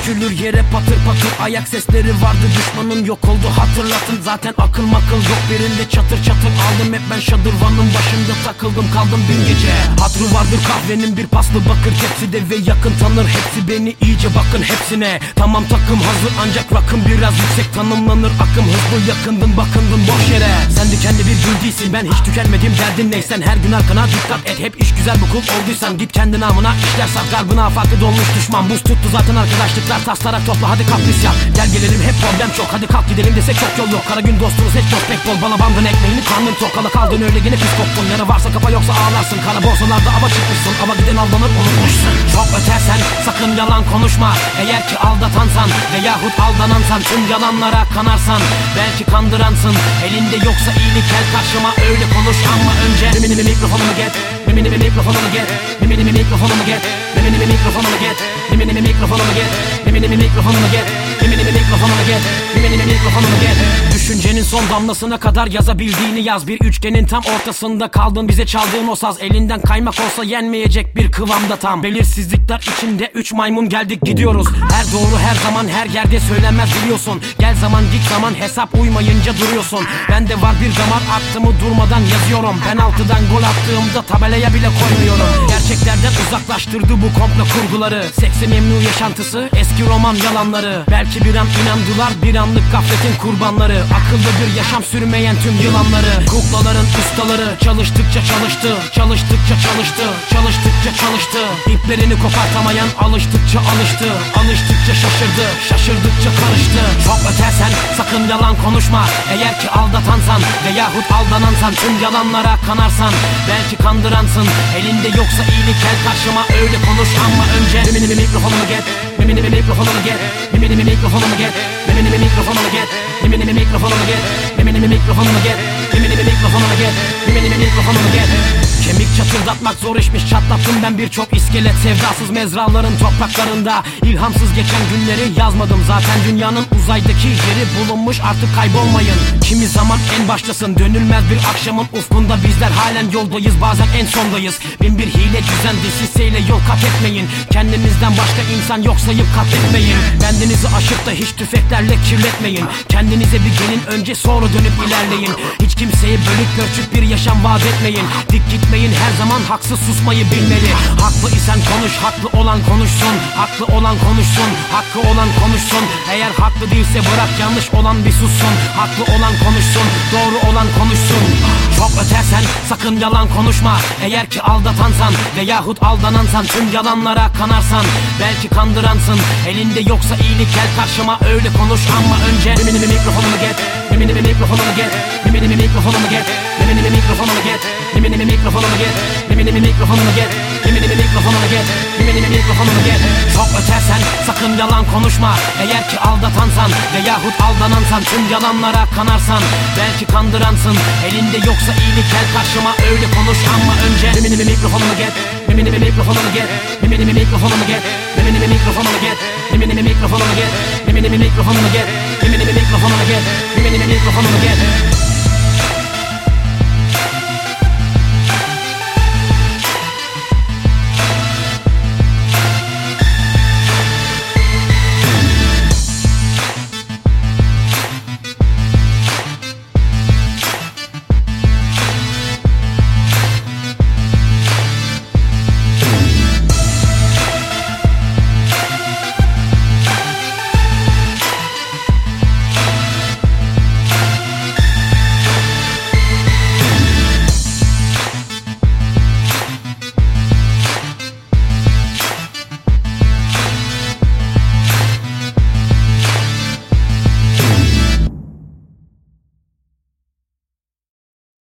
dökülür yere patır patır. Ayak sesleri vardı, düşmanın yok oldu hatırlatın. Zaten akıl makıl yok birinde, çatır çatır aldım. Hep ben şadırvanın başında takıldım kaldım bir gece. Hatrı vardır kahvenin bir paslı bakır tepside ve yakın tanır hepsi beni, iyice bakın hepsine. Tamam takım hazır ancak rakım biraz yüksek tanımlanır. Akım hızlı yakındın bakındın boş yere. Sen dikenli bir gül değilsin, ben hiç tükenmedim, derdin ne? Sen her gün arkana dikkat et, hep iş güzel bu kul olduysan git kendi namına işler sat. Garbına afakı dolmuş düşman, buz tuttu zaten arkadaşlıklar. Taslarak topla hadi kapris yap, gel gelelim hep problem çok. Hadi kalk gidelim desek çok yol yok. Kara gün dostunuz hiç dost pek bol, bana bandın ekmeğini karnın tok. Kala kaldın öyle yine pis koktun, yara varsa kafa yoksa ağlarsın. Kara borsalarda ava çıkmışsın, ava giden aldanır unutmuşsun. Çok ötersen sakın yalan konuşma, eğer ki aldatansan veyahut aldanansan. Tüm yalanlara kanarsan belki kandıransın. Elinde yoksa iyilik gel karşıma öyle konuş ama önce mimini mikrofonumu get, mimini mikrofonumu get, mimini mikrofonumu get, mimini mikrofonumu get, mimini mikrofonumu get, mimini mikrofonumu get, mimini mikrofonumu get, mimini mikrofonumu get. Düşüncenin son damlasına kadar yazabildiğini yaz. Bir üçgenin tam ortasında kaldın, bize çaldığın o saz elinden kaymak olsa yenmeyecek bir kıvamda tam. Belirsizlikler içinde üç maymun geldik gidiyoruz. Her doğru her zaman her yerde söylenmez biliyorsun. Gel zaman git zaman hesap uymayınca duruyorsun. Bende var bir damar, aklımı durmadan yazıyorum. Penaltıdan gol attığımda tabelaya bile koymuyorum. Gerçeklerden uzaklaştırdı bu komplo kurguları. Seksi memnu yaşantısı, eski roman yalanları. Belki bir an inandılar, bir anlık gafletin kurbanları. Akıllı bir yaşam sürmeyen tüm yılanları. Kuklaların ustaları çalıştıkça çalıştı, çalıştıkça çalıştı, çalıştıkça çalıştı. İplerini kopartamayan alıştıkça alıştı, alıştıkça şaşırdı, şaşırdıkça karıştı. Çok ötersen sakın yalan konuşma, eğer ki aldatansan veyahut aldanansan. Tüm yalanlara kanarsan belki kandıransın. Elinde yoksa iyilik gel karşıma öyle konuş ama önce mimini mikrofonumu get, mimini mikrofonumu get, mimini mikrofonumu get, mimini mikrofonumu get, mimini mikrofonumu get, mimini mikrofonumu get, mimini mikrofonumu get, mimini mikrofonumu get. Kemik çatırdatmak zor işmiş, çatlattım ben birçok iskelet. Sevdasız mezraların topraklarında ilhamsız geçen günleri yazmadım. Zaten dünyanın uzaydaki yeri bulunmuş, artık kaybolmayın. Kimi zaman en baştasın, dönülmez bir akşamın ufkunda. Bizler halen yoldayız, bazen en sondayız. Bin bir hile düzen desiseyle yol kat etmeyin. Kendinizden başka insan yok sayıp katletmeyin. Bendenizi aşıp da hiç tüfeklerle kirletmeyin. Kendinize bir gelin önce sonra dönüp ilerleyin. Hiç kimseye bölük pörçük bir yaşam vaat etmeyin. Dik gitmeyin, her zaman haksız susmayı bilmeli. Haklı isen konuş, haklı olan konuşsun. Haklı olan konuşsun, hakkı olan konuşsun. Eğer haklı değilse bırak, yanlış olan bir sussun. Haklı olan konuşsun, doğru olan konuşsun. Çok ötersen sakın yalan konuşma, eğer ki aldatansan veyahut aldanansan. Tüm yalanlara kanarsan belki kandıransın. Elinde yoksa iyilik gel karşıma öyle konuş ama önce mimini mikrofonumu get, mimini mikrofonumu get, mimini mikrofonumu get, mimini mikrofonumu get, mimini mikrofonumu get, mimini mikrofonumu get, mimini mikrofonumu get, mimini mikrofonumu get. Çok ötersen sakın yalan konuşma, eğer ki aldatansan veyahut aldanansan. Tüm yalanlara kanarsan belki kandıransın. Elinde yoksa iyilik gel karşıma öyle konuş ama önce mimini mikrofonumu get, mimini mikrofonumu get, mimini mikrofonumu get, mimini mikrofonumu get, mimini mikrofonumu get, mimini mikrofonumu get, mimini mikrofonumu get, mimini mikrofonumu get.